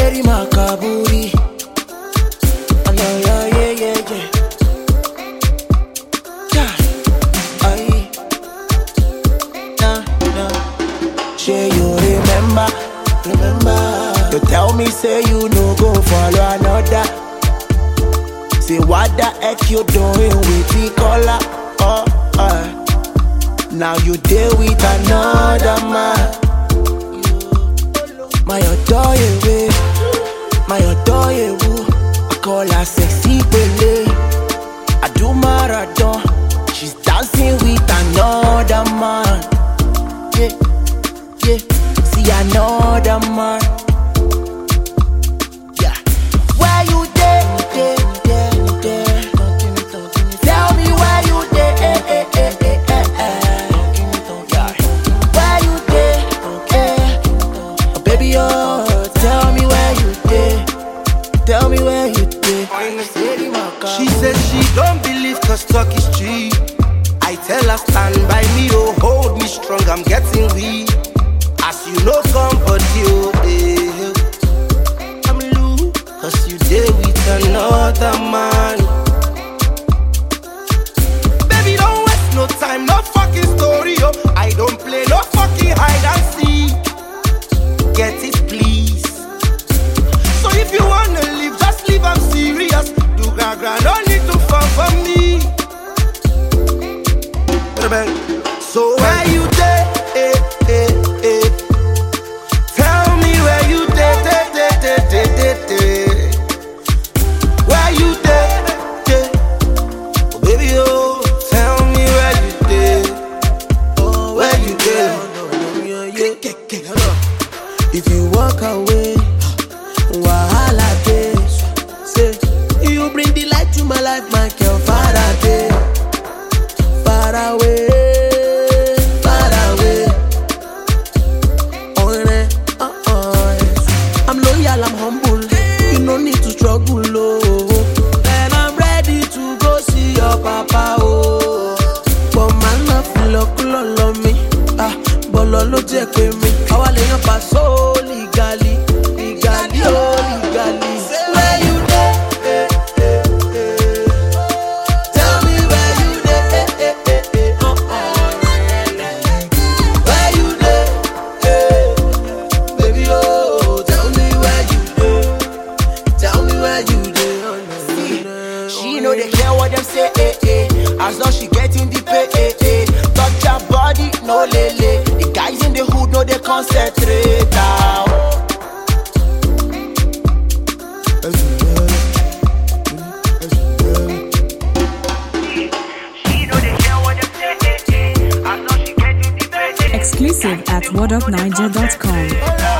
steady makaburi. I know, yeah. Say you remember. You tell me say you no go follow another. Say what the heck you doing with the color? Now you deal with another man. My adore you, my adore you. I call her sexy Pele. I do marathon. She's dancing with another man. Yeah. See another man. Yeah. Where you there? Tell me where you there? Yeah. Where you there? Oh, baby, oh, tell me where you there. Tell me where you there. She said she don't believe cause talk is cheap. I tell her stand by me, oh hold me strong, I'm getting weak. As you know somebody, oh I'm loose, cause you there with another man. Baby don't waste no time, no fucking story, oh I don't play no fucking hide and seek. Get it please. So if you wanna leave, just leave, I'm serious. Do gra, no need to fall for me. So where you there? Tell me where you there? Where you there? Oh baby, oh, tell me where you there? Oh, where you there? If you walk away, wahala days. Say you bring the light to my life, my girl. Faraday, far away. I'm loyal, I'm humble. You no need to struggle, oh. And I'm ready to go see your papa, oh. But man, I feel like love me. But lolo take with me. I want to pass so legally, oh, legally. Where you there? Tell me where you there? Where you there? Baby, oh, tell me where you there? Tell me where you there? She know they care what them say, as long she getting the pay, touch her body, no lele. The guys in the hood know they concentrate now. Exclusive at whatupniger.com.